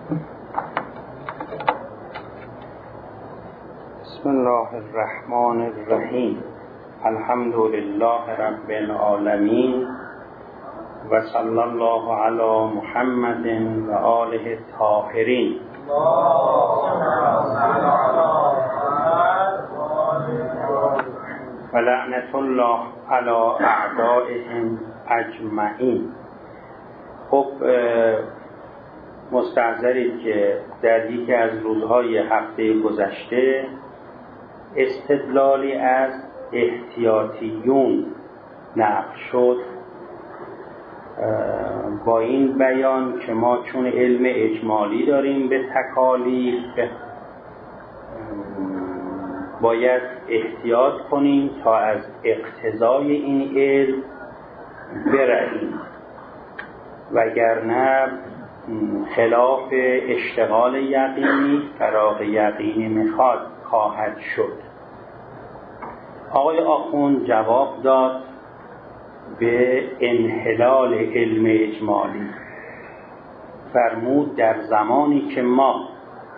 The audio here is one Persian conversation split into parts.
بسم الله الرحمن الرحیم. الحمد لله رب العالمین و صلی الله علی محمد و آله الطاهرین. و لعنت الله علی اعدائهم اجمعین. خب مستحضرید که در یکی از روزهای هفته گذشته استدلالی از احتیاطیون نقل شد با این بیان که ما چون علم اجمالی داریم به تکالیف باید احتیاط کنیم تا از اقتضای این علم برهیم، وگرنه خلاف اشتغال یقینی فراغ یقینی میخواد خواهد شد. آقای آخوند جواب داد به انحلال علم اجمالی. فرمود در زمانی که ما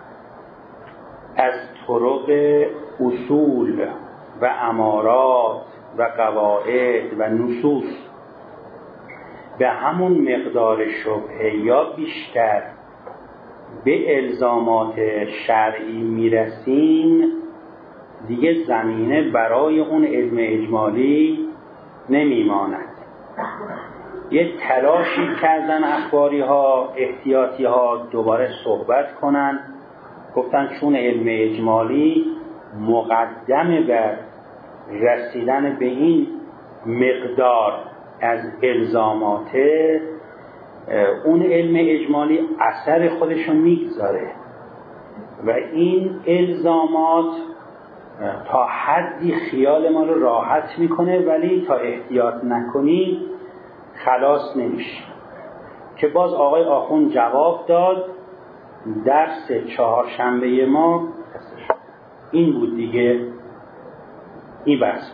از طرق اصول و امارات و قواعد و نصوص به همون مقدار شبهه یا بیشتر به الزامات شرعی میرسیم، دیگه زمینه برای اون علم اجمالی نمیماند. یه تلاشی کردن اخباری ها احتیاطی ها دوباره صحبت کنن، گفتن چون علم اجمالی مقدم بر رسیدن به این مقدار از الزامات، اون علم اجمالی اثر خودشو میگذاره و این الزامات تا حدی خیال ما رو راحت میکنه، ولی تا احتیاط نکنی خلاص نمیشه. که باز آقای آخوند جواب داد. درس چهارشنبه ما این بود دیگه، این بحث.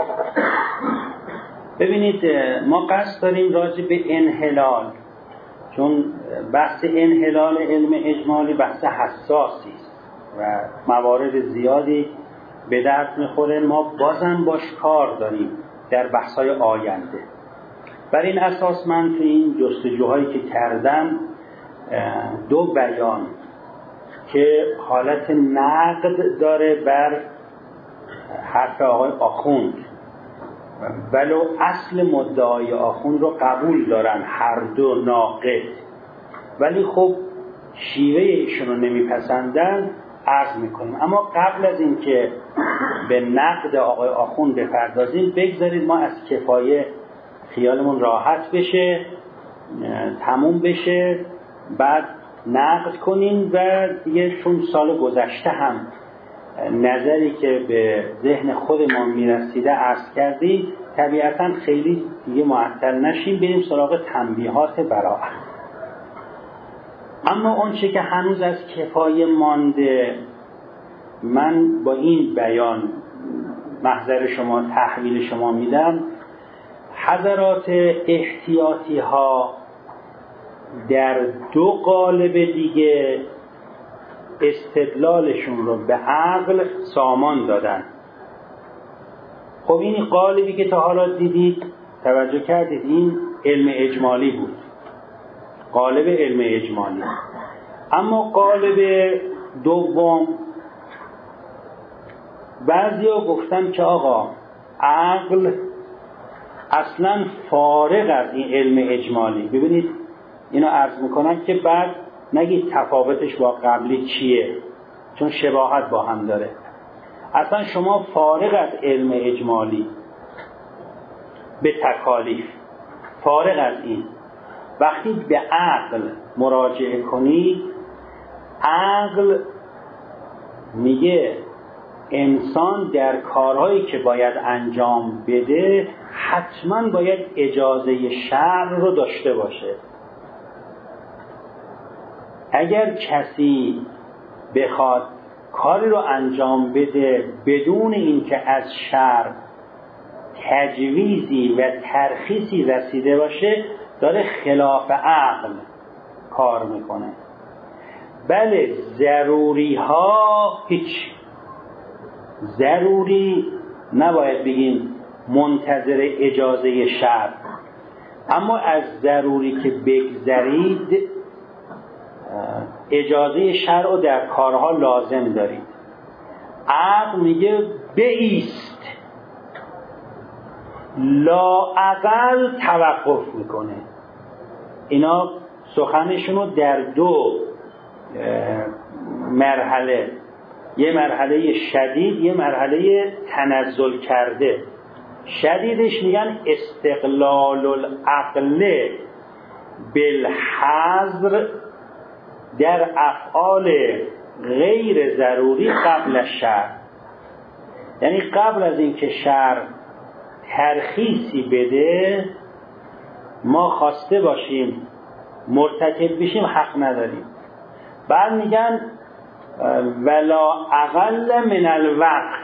ببینید ما قصد داریم راجع به انحلال، چون بحث انحلال علم اجمالی بحث حساسی است و موارد زیادی به درد میخوره، ما بازم باش کار داریم در بحث‌های آینده. بر این اساس من تو این جستجوهایی که کردم دو بیان که حالت نقد داره بر حرف آقای آخوند، ولو اصل مدعای آخوند رو قبول دارن هر دو ناقد، ولی خب شیوه ایشون رو نمیپسندن، عرض میکنیم. اما قبل از این که به نقد آقای آخوند بپردازیم، بگذارید ما از کفایه خیالمون راحت بشه، تموم بشه، بعد نقد کنیم. و دیگه چون سال گذشته هم نظری که به ذهن خودمان میرسیده عرض کردیم، طبیعتا خیلی دیگه معطل نشیم، بریم سراغ تنبیهات براءت. اما اون چه که هنوز از کفایه مانده، من با این بیان محضر شما تحویل شما میدم. حضرات احتیاطی ها در دو قالب دیگه استدلالشون رو به عقل سامان دادن. خب این قالبی که تا حالا دیدید، توجه کردید، این علم اجمالی بود، قالب علم اجمالی. اما قالب دوم، بعضیا گفتن که آقا عقل اصلا فارغ از این علم اجمالی. ببینید اینو عرض میکنم که بعد نگید تفاوتش با قبلی چیه، چون شباهت با هم داره. اصلا شما فارغ از علم اجمالی به تکالیف، فارغ از این، وقتی به عقل مراجعه کنید، عقل میگه انسان در کارهایی که باید انجام بده حتما باید اجازه شرع رو داشته باشه. اگر کسی بخواد کاری رو انجام بده بدون اینکه از شرع تجویزی و ترخیصی رسیده باشه، داره خلاف عقل کار میکنه. بله ضروری ها هیچ، ضروری نباید بگیم منتظر اجازه شرع، اما از ضروری که بگذرید اجازه شرع رو در کارها لازم دارید. عقل میگه بایست، لااقل توقف میکنه. اینا سخنشونو در دو مرحله، یه مرحله شدید، یه مرحله تنزل کرده. شدیدش میگن استقلال العقل بالحظر در افعال غیر ضروری قبل الشرع، یعنی قبل از اینکه شرع ترخیصی بده ما خواسته باشیم مرتکب بشیم حق نداریم. بعد میگن ولا اقل من الوقت.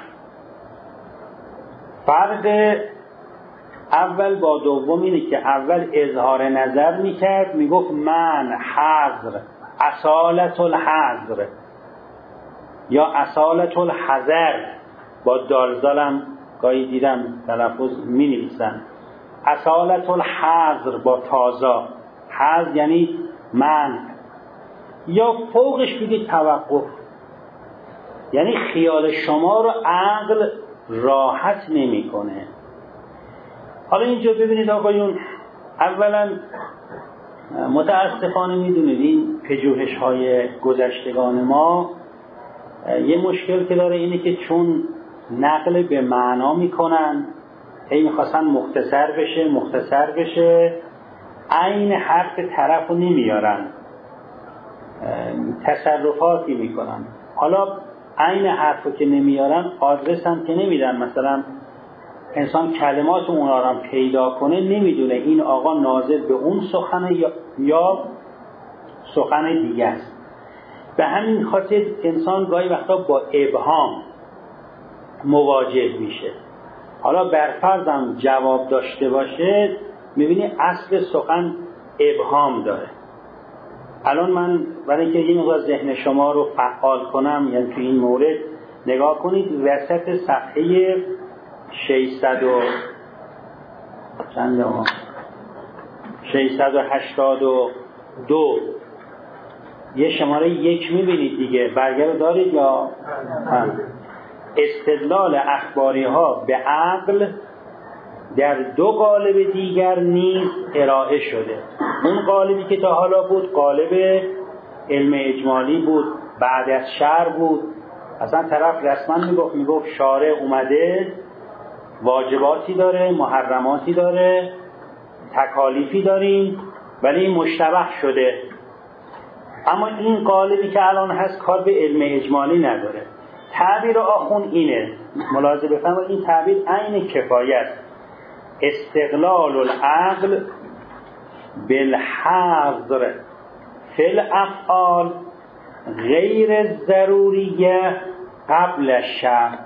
فرق اول با دوم اینه که اول اظهار نظر میکرد، میگفت من حظر، اصالت الحظر یا اصالت الحذر، با دالزالم گاهی دیدم تلفظ می نویسن، اصالت الحظر با تازا، حظر یعنی من، یا فوقش بگید توقف، یعنی خیال شما رو عقل راحت نمی کنه. حالا اینجا ببینید آقایون، اولا متاسفانه میدونید این پژوهش های گذشتگان ما یه مشکل که داره اینه که چون نقل به معنا میکنن، هی میخواستن مختصر بشه عین حرف طرف رو نمیارن، تصرفاتی میکنن. حالا عین حرف رو که نمیارن آدرس هم که نمیدن، مثلا انسان کلمات اونا رو پیدا کنه نمیدونه این آقا ناظر به اون سخن یا سخن دیگه است. به همین خاطر انسان گاهی وقتا با ابهام مواجه میشه. حالا برفرضم جواب داشته باشه، میبینی اصل سخن ابهام داره. الان من برای اینکه این مقدار ذهن شما رو فعال کنم، یعنی تو این مورد نگاه کنید وسط صفحه 682 یه شماره 1 میبینید دیگه، برگه رو دارید یا استدلال اخباری ها به عقل در دو قالب دیگر نیز ارائه شده. اون قالبی که تا حالا بود قالب علم اجمالی بود، بعد از شرع بود. اصلا طرف رسما میگفت شارع اومده واجباتی داره، محرماتی داره، تکالیفی داریم، ولی این مشتبه شده. اما این قالبی که الان هست کار به علم اجمالی نداره. تعبیر آخون اینه، ملاحظه بفرمایید، این تعبیر عین کفایت، استقلال العقل بالحظر فی الافعال غیر ضروریه قبل الشرع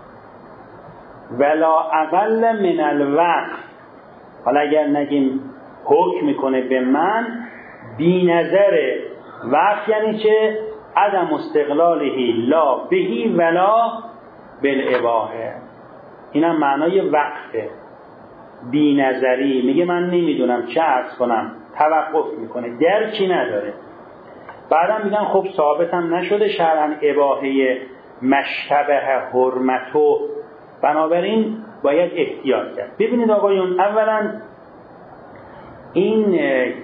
ولا اقل من الوقت. حالا اگر نگیم حکم میکنه به من بی نظر وقت، یعنی چه؟ عدم استقلالهی لا بهی ولا بالاباحه. اینم معنای وقته، بی نظری، میگه من نمیدونم چه عرض کنم، توقف میکنه، درکی نداره. بعدم میگن خب ثابتم نشده شرعاً اباحه مشتبه حرمتو، بنابراین باید احتیاط کرد. ببینید آقایون، اولا این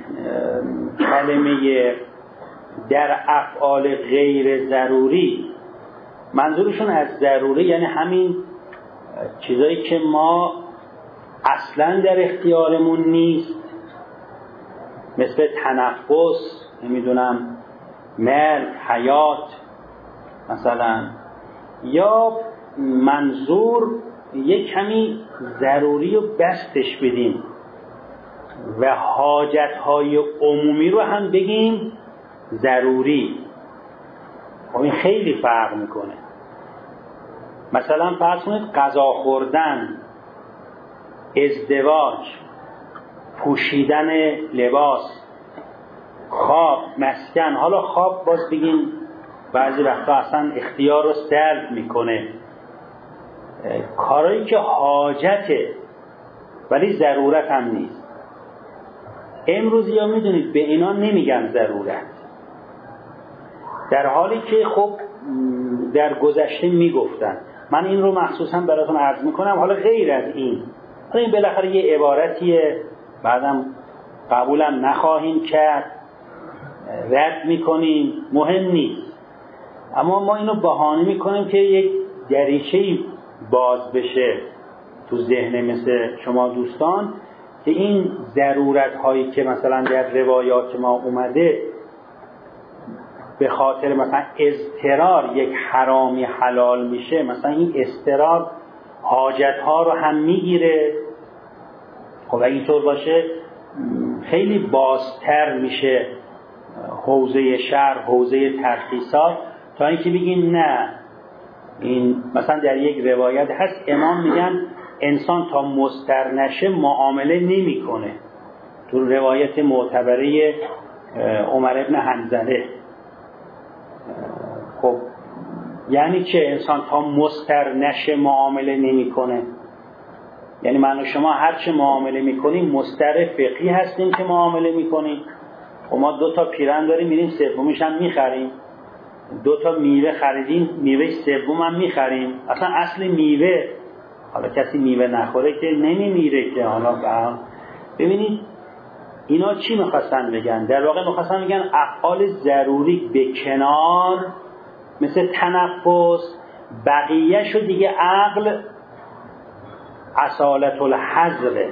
کلمه در افعال غیر ضروری، منظورشون از ضروری یعنی همین چیزایی که ما اصلا در اختیارمون نیست، مثل تنفس، نمیدونم مرگ، حیات مثلا، یا منظور یک کمی ضروری رو بستش بدیم و حاجتهای عمومی رو هم بگیم ضروری. خب این خیلی فرق میکنه. مثلا فرض کنید غذا خوردن، ازدواج، پوشیدن لباس، خواب، مسکن. حالا خواب باز بگیم بعضی وقتا اصلا اختیار رو سلب میکنه. کارهایی که حاجته ولی ضرورت هم نیست. امروز یا میدونید به اینا نمیگن ضرورت، در حالی که خب در گذشته میگفتن. من این رو مخصوصا براتون عرض میکنم. حالا غیر از این، این بالاخره یه عبارتیه، بعدم قبولم نخواهیم کرد، رد میکنیم، مهم نیست. اما ما اینو بهانه میکنیم که یک دریچه‌ای باز بشه تو ذهن مثل شما دوستان، که این ضرورت هایی که مثلا در روایات ما اومده به خاطر مثلا اضطرار یک حرامی حلال میشه، مثلا این اضطرار حاجت ها رو هم میگیره. خب اگه اینطور باشه خیلی بازتر میشه حوزه شرع، حوزه ترخیصات، تا اینکه بگیم نه. این مثلا در یک روایت هست امام میگن انسان تا مضطر نشه معامله نمیکنه، تو روایت معتبره عمر ابن حنظله. خب یعنی چه انسان تا مضطر نشه معامله نمیکنه؟ یعنی من و شما هرچه معامله میکنیم مضطر فقهی هستیم که معامله میکنیم. خب ما 2 پیرن داریم میریم سومیش هم میخریم، 2 میوه خریدیم میوه سوم هم میخریم. اصلا اصل میوه، حالا کسی میوه نخوره که نمیمیره که. حالا ببینید اینا چی میخواستن بگن؟ در واقع میخواستن بگن افعال ضروری به کنار، مثل تنفس، بقیه شو دیگه عقل اصالت الحظره.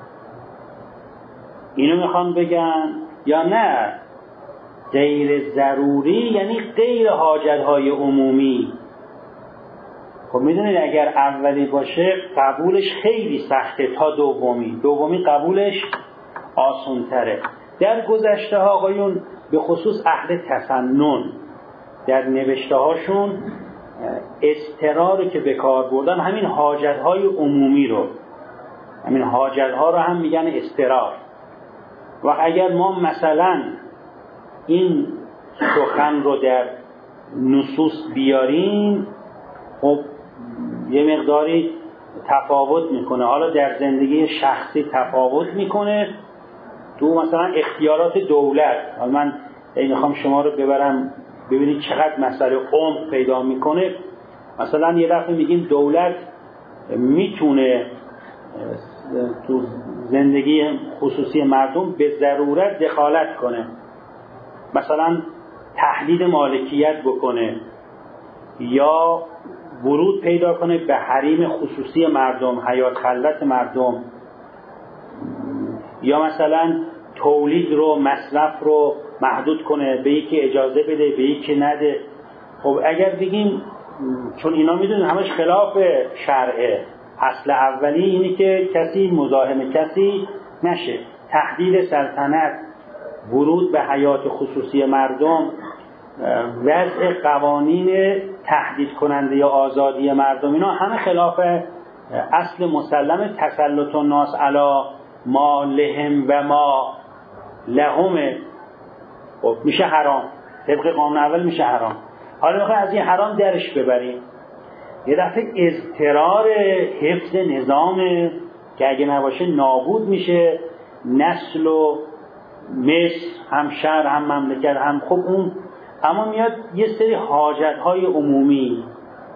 اینو میخوان بگن یا نه؟ غیر ضروری یعنی غیر حاجتهای عمومی. خب میدونید اگر اولی باشه قبولش خیلی سخته تا دومی قبولش آسان تره. در گذشته ها آقایون به خصوص اهل تسنن در نوشته هاشون اضطراری که به کار بردن همین حاجتهای عمومی رو، همین حاجتها رو هم میگن اضطرار. و اگر ما مثلا این سخن رو در نصوص بیاریم، خب یه مقداری تفاوت میکنه. حالا در زندگی شخصی تفاوت میکنه، تو مثلا اختیارات دولت. حالا من میخوام شما رو ببرم ببینید چقدر مسئله عمق پیدا میکنه. مثلا یه دفعه میگیم دولت میتونه تو زندگی خصوصی مردم به ضرورت دخالت کنه، مثلا تحدید مالکیت بکنه یا ورود پیدا کنه به حریم خصوصی مردم، حیات خلوت مردم، یا مثلا تولید رو، مصرف رو محدود کنه، به یکی اجازه بده به یکی نده. خب اگر بگیم چون اینا میدونن همش خلاف شرعه، اصل اولی اینی که کسی مزاحم کسی نشه، تحدید سلطنت، ورود به حیات خصوصی مردم، وضع قوانین تهدید کننده یا آزادی مردم، اینا همه خلاف اصل مسلم تسلط الناس علی ما لهم و ما لهم. خب میشه حرام، طبق قانون اول میشه حرام. حالا میخوای از این حرام درش ببریم، یه دفعه اضطرار حفظ نظام که اگه نباشه نابود میشه نسل و مصر، هم شهر هم مملکت هم. خب اون اما میاد یه سری حاجتهای عمومی،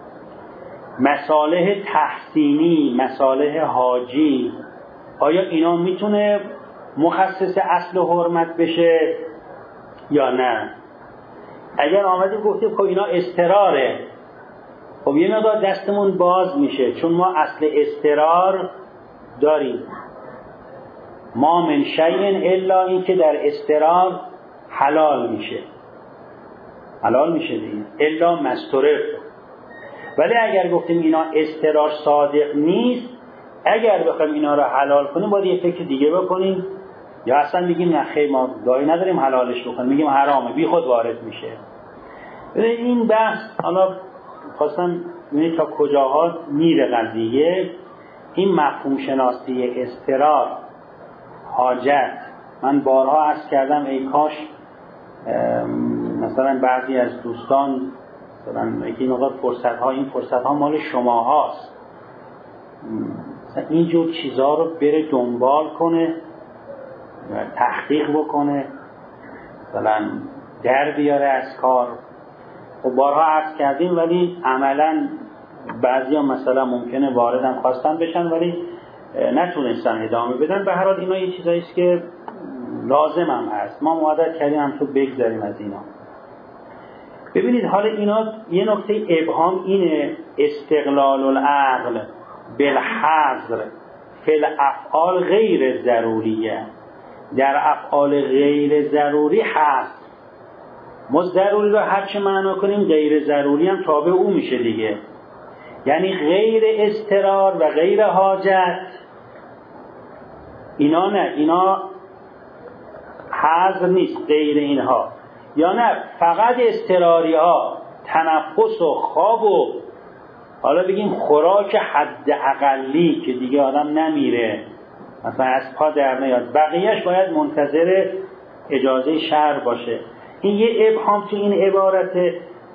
مصالح تحسینی، مصالح حاجی، آیا اینا میتونه مخصص اصل حرمت بشه یا نه؟ اگر آمدیم گفتیم خب اینا اضطراره، خب یه مقدار دستمون باز میشه، چون ما اصل اضطرار داریم. ما من شیء الا این که در اضطرار حلال میشه دیگه، الا مسترف. ولی اگر گفتیم اینا اضطرار صادق نیست، اگر بخوایم اینا رو حلال کنیم باید یه فکر دیگه بکنیم، یا اصلا میگیم نه خیر ما دایی نداریم حلالش بکنیم، میگیم حرامه، بی خود وارد میشه. این بحث حالا خواستم ببینید تا کجاها میره قضیه. این مفهوم شناسی اضطرار، حاجت، من بارها عرض کردم ای کاش مثلا بعضی از دوستان مثلا این موقع این فرصت ها مال شما هاست، مثلا اینجور چیزها رو بره دنبال کنه و تحقیق بکنه، مثلا در بیاره از کار. و بارها عرض کردیم ولی عملا بعضی ها مثلا ممکنه واردم خواستن بشن ولی نتونستن ادامه بدن. به هر حال اینا یه چیزایی است که لازم هم هست، ما عادت کردیم هم تو بگذاریم از اینا. ببینید حالا اینا یه نکته ابهام اینه، استقلال العقل بالحظر فی الافعال غیر ضروریه. در افعال غیر ضروری هست، ما ضروری رو هر چه معنا کنیم غیر ضروری هم تابع او میشه دیگه. یعنی غیر اضطرار و غیر حاجت اینا نه، اینا حظر نیست غیر اینها. یا نه فقط اضطراری ها، تنفس و خواب و حالا بگیم خوراک حد اقلی که دیگه آدم نمیره، مثلا از پا در نیاد، بقیهش باید منتظر اجازه شرع باشه. این یه ابهام تو این عبارت.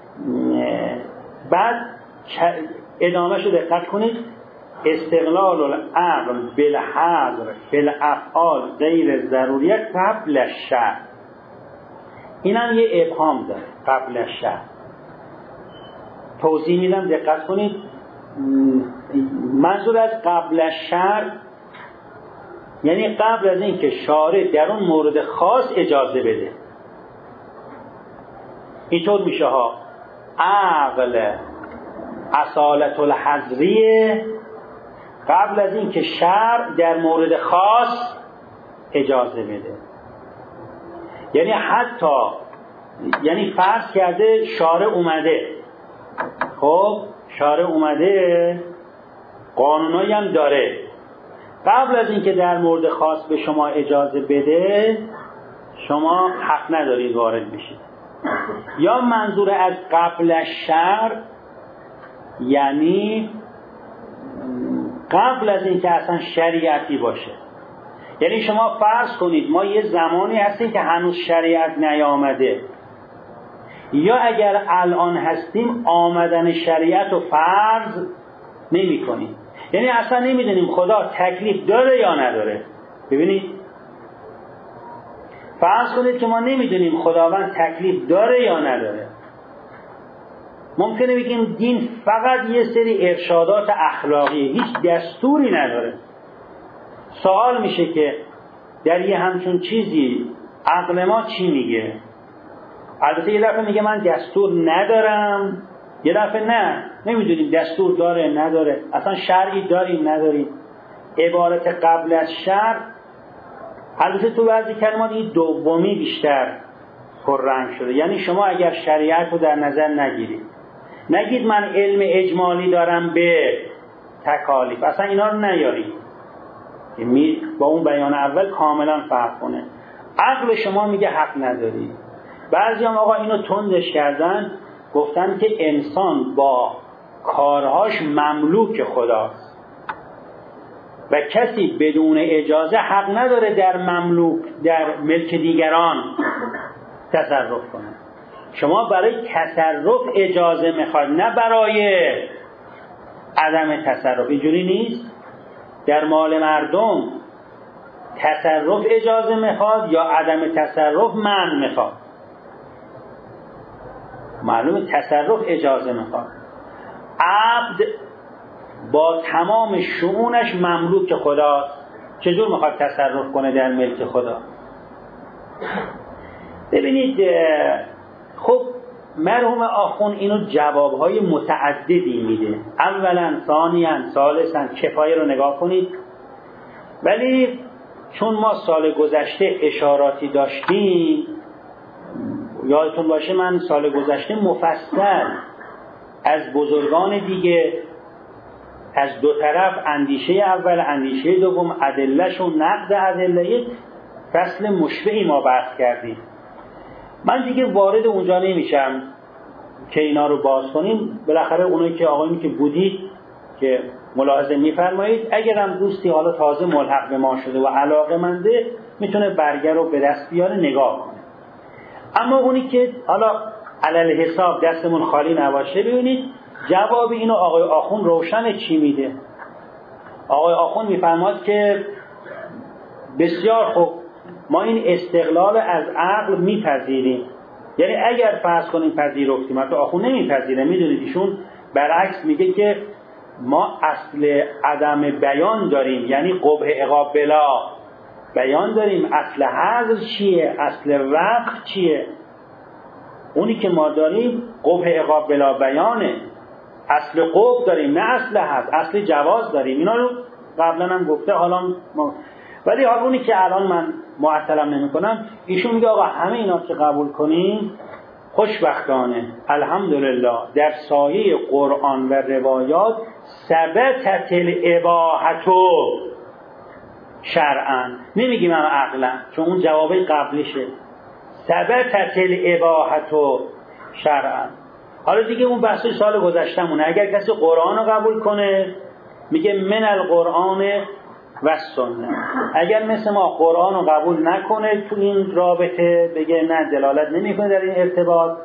بعد ادامهشو دقت کنید، استقلال العقل بالحظر فی الافعال غیر ضروریت قبل الشرع. این هم یه ابهام داره، قبل الشرع. توضیح میدم دقت کنید. منظور از قبل الشرع یعنی قبل از این که شارع در اون مورد خاص اجازه بده. اینطور میشه ها، عقل اصالت الحظریه قبل از این که شرع در مورد خاص اجازه بده. یعنی حتی یعنی فرض کرده شارع اومده، خب شارع اومده قانونایی هم داره، قبل از اینکه در مورد خاص به شما اجازه بده شما حق ندارید وارد بشید. یا منظور از قبل الشرع یعنی قبل از اینکه اصلا شریعتی باشه. یعنی شما فرض کنید ما یه زمانی هستیم که هنوز شریعت نیامده، یا اگر الان هستیم آمدن شریعت رو فرض نمی کنیم. یعنی اصلا نمیدونیم خدا تکلیف داره یا نداره. ببینید فرض کنید که ما نمیدونیم خداوند تکلیف داره یا نداره. ممکنه بگیم دین فقط یه سری ارشادات اخلاقی، هیچ دستوری نداره. سوال میشه که در یه همچون چیزی عقل ما چی میگه؟ البته یه دفعه میگه من دستور ندارم، یه دفعه نه، نمیدونیم دستور داره نداره، اصلا شرعی داریم نداریم. عبارت قبل از شرع البته تو بعضی کلمات این دومی بیشتر پررنگ شده. یعنی شما اگر شریعت رو در نظر نگید من علم اجمالی دارم به تکالیف، اصلا اینا رو نیارید، با اون بیان اول کاملا فرق کنه. عقل شما میگه حق نداری. بعضی هم آقا اینو تندش کردن، گفتن که انسان با کارهاش مملوک خداست و کسی بدون اجازه حق نداره در ملک دیگران تصرف کنه. شما برای تصرف اجازه میخواید، نه برای عدم تصرف. اینجوری نیست. در مال مردم تصرف اجازه میخواد یا عدم تصرف منع میخواد؟ معلومه تصرف اجازه میخواد. عبد با تمام شؤونش مملوک خداست، چجور میخواد تصرف کنه در ملک خدا؟ ببینید خب مرحوم آخوند اینو جوابهای متعددی میده. اولا، ثانیاً، ثالثاً، کفایه رو نگاه کنید. ولی چون ما سال گذشته اشاراتی داشتیم، یادتون باشه من سال گذشته مفصل از بزرگان دیگه از دو طرف، اندیشه اول، اندیشه دوم، ادله‌ش و نقد ادله، فصل مشبعی ما بحث کردیم. من دیگه وارد اونجا نمیشم که اینا رو باز کنیم. بالاخره اونایی که آقایونی که بودید که ملاحظه میفرمایید، اگرم دوستی حالا تازه ملحق به ما شده و علاقه منده میتونه برگه رو به دست بیاره نگاه کنه. اما اونی که حالا علل حساب دستمون خالی نباشه، ببینید جواب اینو آقای آخوند روشن چی میده. آقای آخوند میفرماد که بسیار خوب، ما این استقلال از عقل میپذیریم، یعنی اگر فرض کنیم پذیرفتیم، حتی آخوند نمیپذیره، میدونید ایشون برعکس میگه که ما اصل عدم بیان داریم، یعنی قبح عقاب بلا بیان داریم. اصل حذر چیه؟ اصل وقت چیه؟ اونی که ما داریم قبح عقاب بلا بیانه. اصل قبح داریم، نه اصل حذر، اصل جواز داریم. اینا رو قبلا هم گفته. حالا ولی حالا اونی که الان من معطلم نمی کنم، ایشون میگه آقا همه اینا که قبول کنیم خوشبختانه الحمدلله در سایه قرآن و روایات ثبتت الاباحة شرعا، نمیگیم هم عقلا، چون اون جوابه قبلیشه. ثبتت الاباحة شرعا. حالا دیگه اون بحث سال گذشتمونه. اگر کسی قرآن رو قبول کنه میگه من القرآن و سنت. اگر مثل ما قرآن رو قبول نکنه تو این رابطه، بگه نه دلالت نمیکنه در این ارتباط،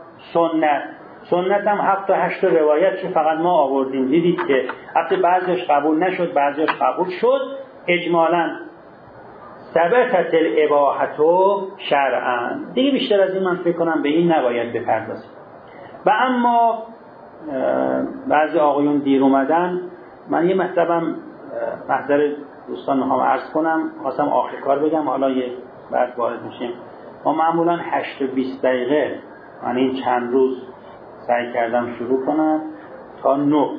سنت هم 7 تا 8 روایت که فقط ما آوردیم. دیدید که حتی بعضیش قبول نشد، بعضیش قبول شد. اجمالاً ثبتت الاباحة شرعا. دیگه بیشتر از این من فکر کنم به این نباید بپردازیم. و اما بعضی آقایون دیر اومدن، من یه مطلبم محضر دوستان میخوام عرض کنم، خواستم آخر کار بگم، حالا یه بعد وارد میشیم. ما معمولا 8 و 20 دقیقه، من این چند روز سعی کردم شروع کنم تا 9.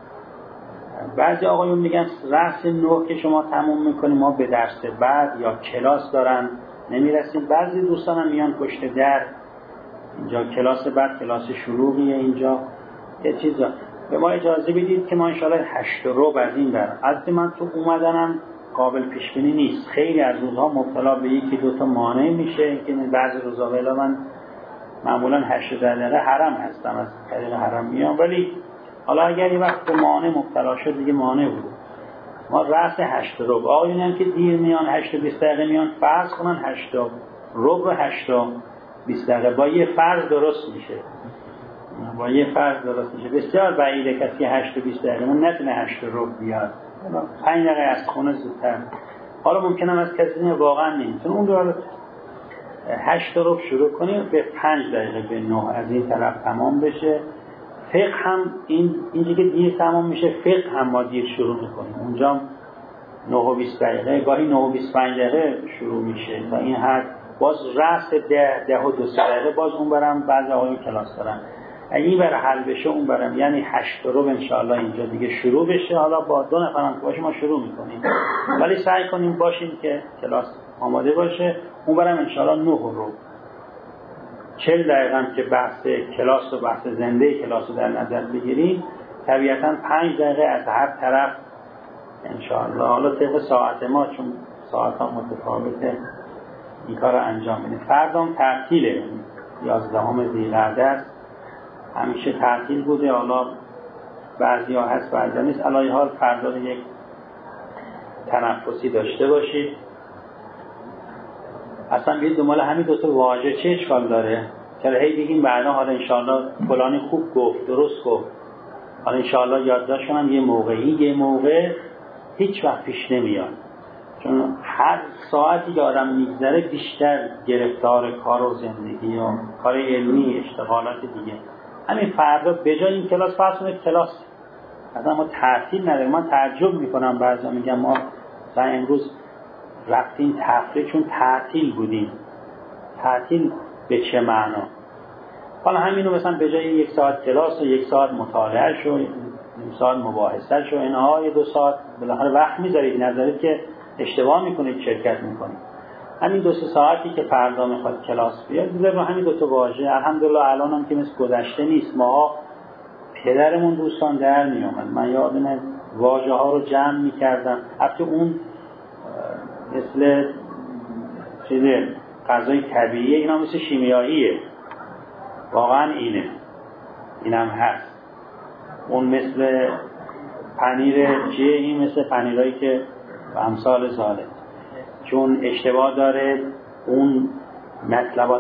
بعضی آقایون میگن رأس 9 که شما تموم میکنیم ما به درس بعد یا کلاس دارن نمیرسیم. بعضی دوستان هم میان پشت در، اینجا کلاس بعد، کلاس شروعیه اینجا یه چیزا. به ما اجازه بدید که ما انشاءالله 8:15 از این برم. البته من تو اومدنم قابل پیش بینی نیست. خیلی از روزها مبتلا به 1-2 تا مانع میشه که بعضی روزها ولی من معمولا 8 دقیقه حرم هستم، از طریق حرم میام، ولی حالا اگر یه وقت به مانع مبتلا شد دیگه مانع بود. ما رأس 8:15. آقایون هم که دیر میان 8 و 20 دقیقه میان، فرض کنن 8:15 و 8 و 20 دقیقه با یه فرض درست میشه. با یه فرض درست میشه. بسیار بعیده کسی 8 و 20 دقیقه من نتونه 8:15 بیاد. 5 دقیقه از خونه زودتر. حالا ممکنه از کسی واقعا نمیتونه اون رو 8:15 شروع کنیم به 5 دقیقه به 9 از این طرف تمام بشه. فقه هم اینجا که دیر تمام میشه، فقه هم ما دیر شروع میکنیم. اونجا 9 و 20 دقیقه، گاهی 9 و 25 دقیقه شروع میشه تا این حد. باز رأس 10 و 2 دقیقه باز اون برم بعضی آقایون کلاس دارن. اگه این بره حل بشه اون برم، یعنی 8:15 انشاءالله اینجا دیگه شروع بشه. حالا با 2 نفرم که باشه ما شروع میکنیم، ولی سعی کنیم باشیم که کلاس آماده باشه. اون برم انشاءالله 9:15 40 دقیقه هم که بحث کلاس و بحث زنده کلاس رو در نظر بگیریم، طبیعتاً 5 دقیقه از هر طرف انشاءالله. حالا طبق ساعت ما، چون ساعت ها متفاوته، این کار رو انجام بدیم. فردا تعطیله، 11 ذی‌قعده است، همیشه تعطیل بوده. حالا بعضی ها هست بعضی نیست. علی حال فردا یک تنفسی داشته باشید. اصلا بیاید دنبال همین 2 تا واژه چه اشکال داره؟ چرا هی بگیم بعدا حالا انشاءالله فلانی خوب گفت، درست گفت، حالا انشاءالله یادداشت کنم یه موقع هیچ وقت پیش نمیاد. چون هر ساعتی که آدم میگذره بیشتر گرفتار کار و زندگی و کار علمی، اشتغالات دیگه. همین فردا به جای این کلاس فرض کنید کلاس اصلا ما تعطیل نداریم. من تعجب میکنم بعضا میگم ما مثلا امروز رفتیم تفریح چون تعطیل بودیم. تعطیل به چه معنا؟ حالا همینو مثلا به جای 1 ساعت کلاس و 1 ساعت مطالعه شو، 1 ساعت مباحثه شو، اینها 2 ساعت بالاخره وقت میذارید، نذارید که اشتباه میکنید، شرکت میکنید. همین 2 ساعتی که فردا میخواد کلاس بیاد بذار رو همین 2 تا واژه. الحمدلله الان هم که مثل گذشته نیست. ما پدرمون دوستان در میامد، من یادمه واژه ها رو جمع میکردم. البته اون مثل چیز غذای طبیعیه، اینا مثل شیمیاییه، واقعا اینم هست. اون مثل پنیر چیه، این مثل پنیرهایی که امثال ذالک، چون اشتباه داره اون مطلب آدم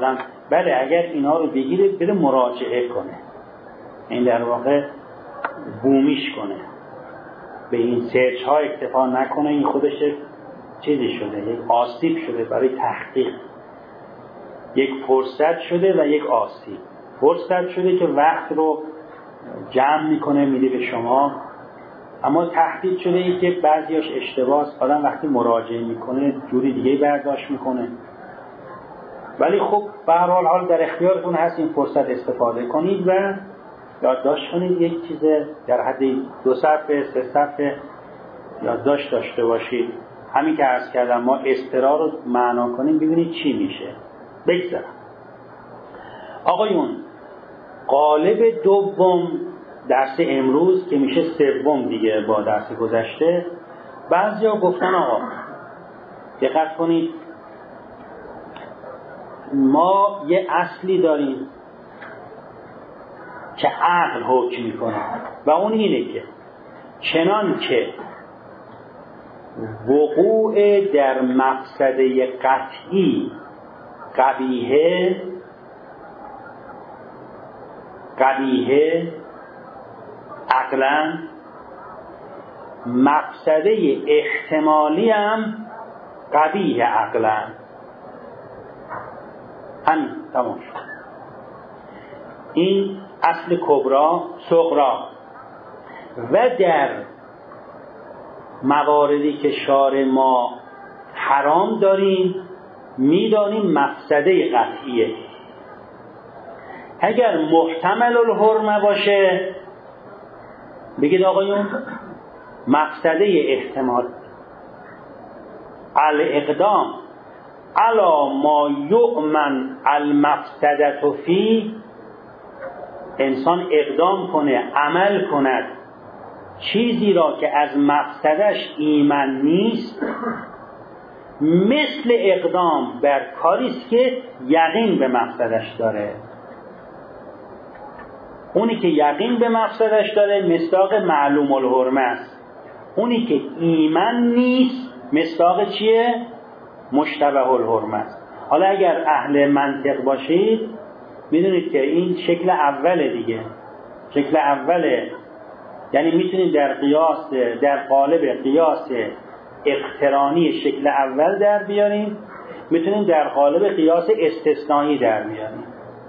بله اگر اینا رو بگیره بره مراجعه کنه، این در واقع بومیش کنه، به این سرچ ها اکتفا نکنه، این خودش چیزی شده، یک آسیب شده برای تحقیق، یک فرصت شده و یک آسیب. فرصت شده که وقت رو جمع میکنه میده به شما، اما تحقیق شده ای که بعضیاش اشتباهه، آدم وقتی مراجعه میکنه جوری دیگه برداشت میکنه. ولی خب به هر حال در اختیارتون هست این فرصت استفاده کنید و یادداشت کنید، یک چیز در حد 2 صفحه 3 صفحه یادداشت داشته باشید. همین که عرض کردم ما استرا رو معنا کنیم ببینید چی میشه. بگذارم آقایون، قالب دوم درس امروز که میشه سوم دیگه با درس گذشته، بعضیا گفتن آقا دقت کنید، ما یه اصلی داریم که عقل حکم میکنه و اون اینه که چنان که وقوع در مقصده قطعی قبیحه عقلا، مقصده احتمالی هم قبیح عقلا. همین تمام شد. این اصل کبرا صغرا. و در مواردی که شارع ما حرام داریم میدانیم مقصده قطعیه. اگر محتمل الحرمه باشه بگید آقایون مقصده احتمال الاقدام علی ما یؤمن المفسدة فی، انسان اقدام کنه، عمل کند چیزی را که از مقصدش ایمن نیست، مثل اقدام بر کاریست که یقین به مقصدش داره. اونی که یقین به مقصدش داره مصداق معلوم الحرمه است، اونی که ایمن نیست مصداق چیه؟ مشتبه الحرمه است. حالا اگر اهل منطق باشید میدونید که این شکل اوله دیگه، شکل اوله، یعنی میتونید در قیاس، در قالب قیاس اقترانی شکل اول در بیاریم، میتونید در قالب قیاس استثنایی در بیاریم.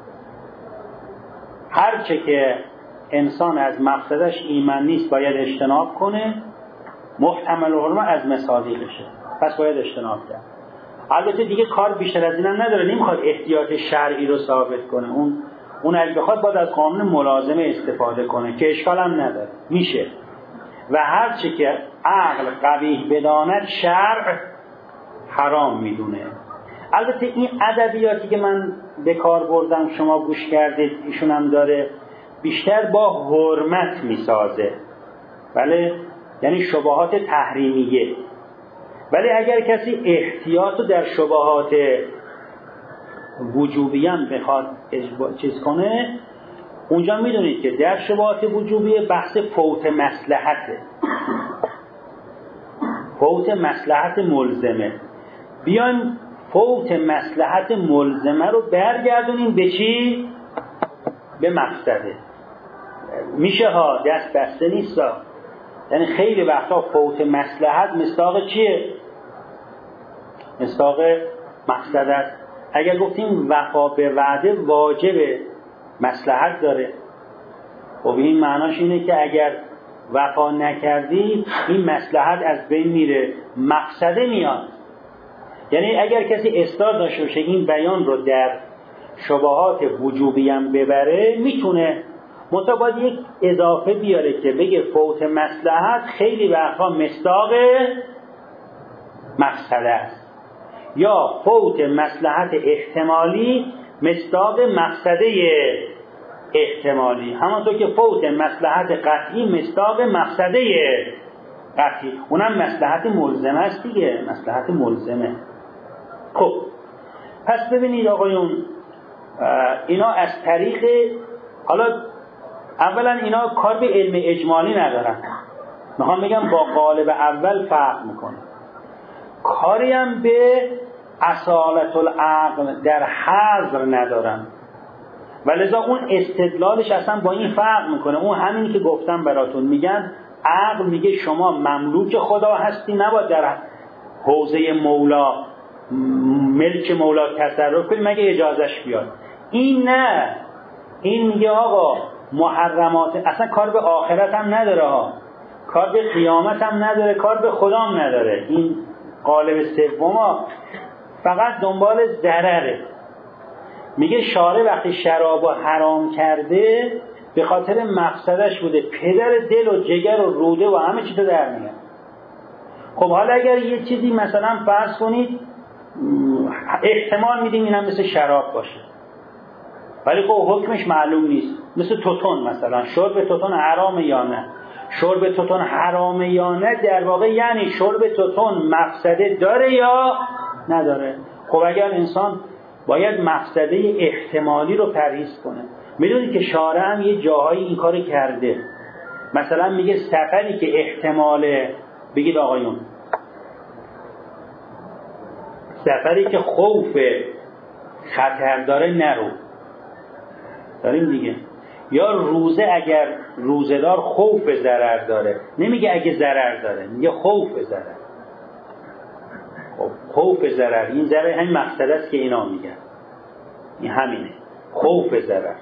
هرچه که انسان از مقصدش ایمن نیست باید اجتناب کنه، محتمل الحرمه از مصادیقشه، پس باید اجتناب کرد. البته دیگه کار بیشتر از اینم نداره، نمیخواد احتیاط شرعی رو ثابت کنه، اون اگه بخواد باید از قانون ملازمه استفاده کنه که اشکال هم نداره، میشه. و هرچه که عقل قبیح بداند شرع حرام میدونه. البته این ادبیاتی که من به کار بردم شما گوش کردید، ایشون هم داره بیشتر با حرمت میسازه، بله، یعنی شبهات تحریمیه. ولی اگر کسی احتیاط رو در شبهات وجوبیه هم بخواد چیز کنه، اونجا میدونید که در شبهات وجوبیه بحث فوت مصلحته، فوت مصلحت ملزمه. بیایم فوت مصلحت ملزمه رو برگردونیم به چی؟ به مقصده. میشه ها، دست بسته نیست ها. یعنی خیلی وقتا فوت مصلحت مصداق چیه؟ مصداق مقصد است. اگر گفتیم وفا به وعده واجب مصلحت داره، خب این معناش اینه که اگر وفا نکردی این مصلحت از بین میره، مقصده میاد. یعنی اگر کسی اصرار داشته باشه این بیان رو در شبهات وجوبی هم ببره میتونه، منتها باید یک اضافه بیاره که بگه فوت مصلحت خیلی وقتا مصداق مقصده است، یا فوت مصلحت احتمالی مصداق مقصده احتمالی، همانطور که فوت مصلحت قطعی مصداق مقصده قطعی، اونم مصلحت ملزمه است دیگه، مصلحت ملزمه. خب پس ببینید آقایون، اینا از طریق، حالا اولا اینا کار به علم اجمالی ندارن، میخوام بگم با قالب اول فرق میکنه، کاری هم به اصالت العقل در حظر ندارن و لذا اون استدلالش اصلا با این فرق میکنه. اون همینی که گفتم براتون، میگن عقل میگه شما مملوک خدا هستی، نباید در حوزه مولا ملک مولا تصرف کنی مگه اجازهش بیاد. این نه، این میگه آقا محرمات اصلا کار به آخرت هم نداره ها، کار به قیامت هم نداره، کار به خدا هم نداره. این قالب سوم فقط دنبال ضرره. میگه شارع وقتی شراب حرام کرده به خاطر مقصدش بوده، پدر دل و جگر و روده و همه چی تو در میاد. خب حالا اگر یه چیزی مثلا فرض کنید احتمال میدیم اینم مثل شراب باشه ولی خب حکمش معلوم نیست، مثل توتون مثلا، شرب توتون حرامه یا نه؟ شرب توتون حرامه یا نه در واقع یعنی شرب توتون مفسده داره یا نداره. خب اگر انسان باید مفسده احتمالی رو پرهیز کنه. میدونید که شارع هم یه جاهایی این کار کرده، مثلا میگه سفری که احتمال، بگید آقایون، سفری که خوف خطر داره نرو، داریم دیگه. یا روزه اگر روزه‌دار خوف ضرر داره، نمیگه اگه ضرر داره، میگه خوف ضرر. خب خوف ضرر، این ضرر همین مقصد است که اینا میگن، این همینه، خوف ضرر.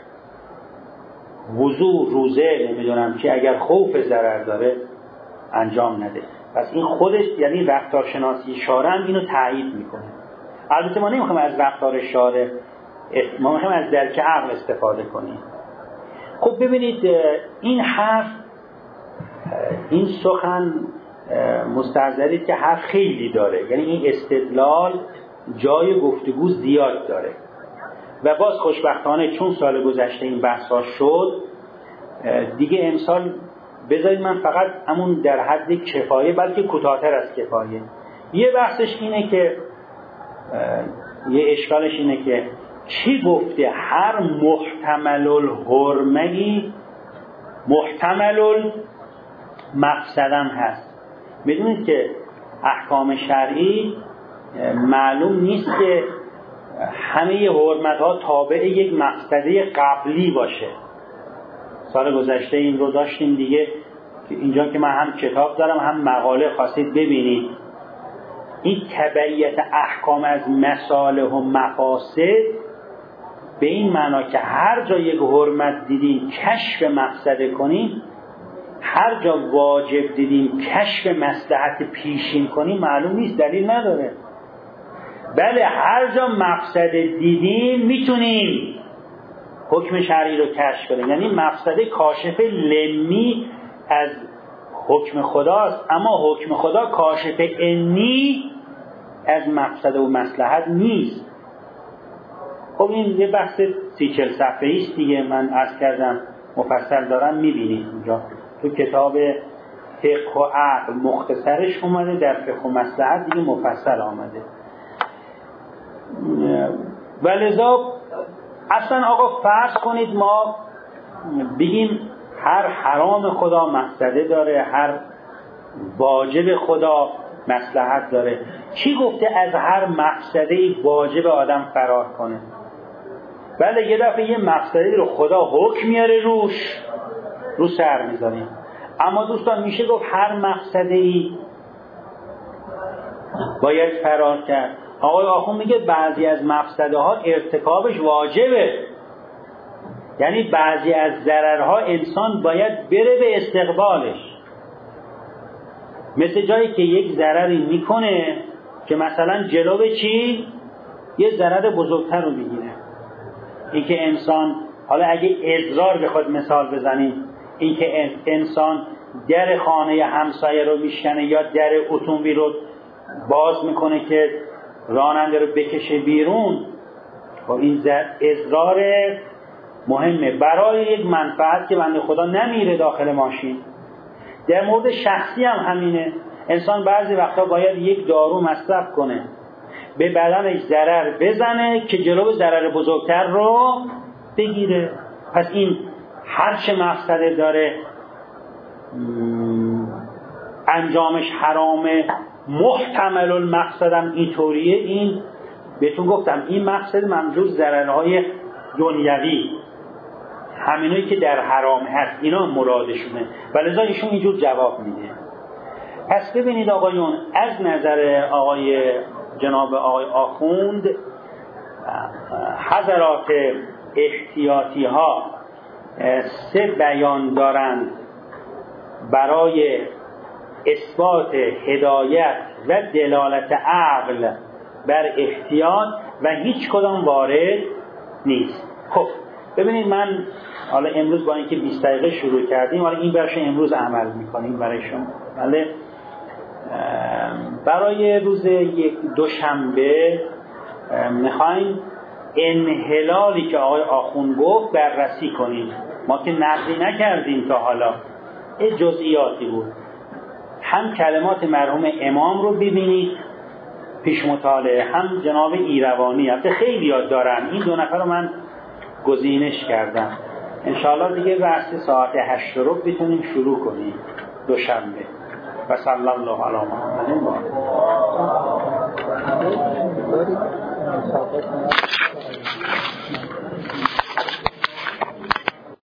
وضو، روزه، نمیدونم چی، اگر خوف ضرر داره انجام نده. پس این خودش یعنی رفتارشناسی شارع هم اینو تایید میکنه. البته ما نمیخوایم از رفتار شارع، ما میخوایم از درک عقل استفاده کنیم. خب ببینید این حرف، این سخن مستحضرید که حرف خیلی داره، یعنی این استدلال جای گفتگو زیاد داره و باز خوشبختانه چون سال گذشته این بحثا شد دیگه امسال بذارید من فقط همون در حد کفایه بلکه کوتاه‌تر از کفایه. یه بحثش اینه که یه اشکالش اینه که چی گفته هر محتمل الحرمه‌ای محتمل المفسدم هست. بدونید که احکام شرعی معلوم نیست که همه حرمت‌ها تابع یک مقصده قبلی باشه. سال گذشته این رو داشتیم دیگه، اینجا که من هم کتاب دارم هم مقاله خواستید ببینید. این تبعیت احکام از مصالح و مفاسد به این معنا که هر جا یک حرمت دیدیم کشف مقصد کنیم، هر جا واجب دیدیم کشف مصلحت پیشین کنیم، معلوم نیست، دلیل نداره. بله هر جا مقصد دیدیم میتونیم حکم شرعی رو کشف کنیم، یعنی مقصد کاشف لمی از حکم خداست، اما حکم خدا کاشف انی از مقصد و مصلحت نیست. خب این یه بحث 30-40 صفحه‌ای است دیگه، من عرض کردم مفصل دارم میبینید اونجا تو کتاب فقه و عقل مختصرش اومده، در فقه و مصلحت دیگه مفصل آمده. ولذا اصلا آقا فرض کنید ما بگیم هر حرام خدا مقصده داره، هر واجب خدا مصلحت داره. کی گفته از هر مقصدی واجب آدم فرار کنه؟ بله یه دفعه یه مقصدی رو خدا حکم میاره روش، رو سر میذاریم. اما دوستان میشه گفت هر مقصدی باید فرار کرد؟ آقای آخوند میگه بعضی از مقصدها ارتکابش واجبه، یعنی بعضی از ضررها انسان باید بره به استقبالش. مثل جایی که یک ضرری میکنه که مثلا جلو چی؟ یه ضرر بزرگتر رو میگیره. این که انسان، حالا اگه اضرار بخواد مثال بزنیم، این که انسان در خانه همسایه رو میشکنه یا در اتومبیل رو باز میکنه که راننده رو بکشه بیرون، خب این اضرار مهمه برای یک منفعت که بنده خدا نمیره داخل ماشین. در مورد شخصی هم همینه. انسان بعضی وقتا باید یک دارو مصرف کنه، به بدنش ضرر بزنه که جلو ضرر بزرگتر رو بگیره. پس این هر چه مقصده داره انجامش حرامه، محتمل المقصدم اینطوریه، این بهتون گفتم این مقصد منظور ضررهای دنیوی، همینایی که در حرام هست اینا مرادشونه، ولذا ایشون اینجور جواب میده. پس ببینید آقایون، از نظر جناب آقای آخوند حضرات احتیاطی ها 3 بیان دارند برای اثبات هدایت و دلالت عقل بر احتیاط و هیچ کدام وارد نیست. خب ببینید، من حالا امروز با اینکه 20 دقیقه شروع کردیم، حالا این برش امروز عمل میکنیم برای شما. بله، برای روز دوشنبه میخوایم انحلالی که آقای آخوند گفت بررسی کنیم. ما که نقدی نکردیم تا حالا، این جزئیاتی بود. هم کلمات مرحوم امام رو ببینید پیش مطالعه، هم جناب ایروانی، البته خیلی یاد دارن، این 2 نفر رو من گزینش کردم. انشاءالله دیگه بحث ساعت 8 رو بتونیم شروع کنیم دوشنبه. و صلی الله علی محمد.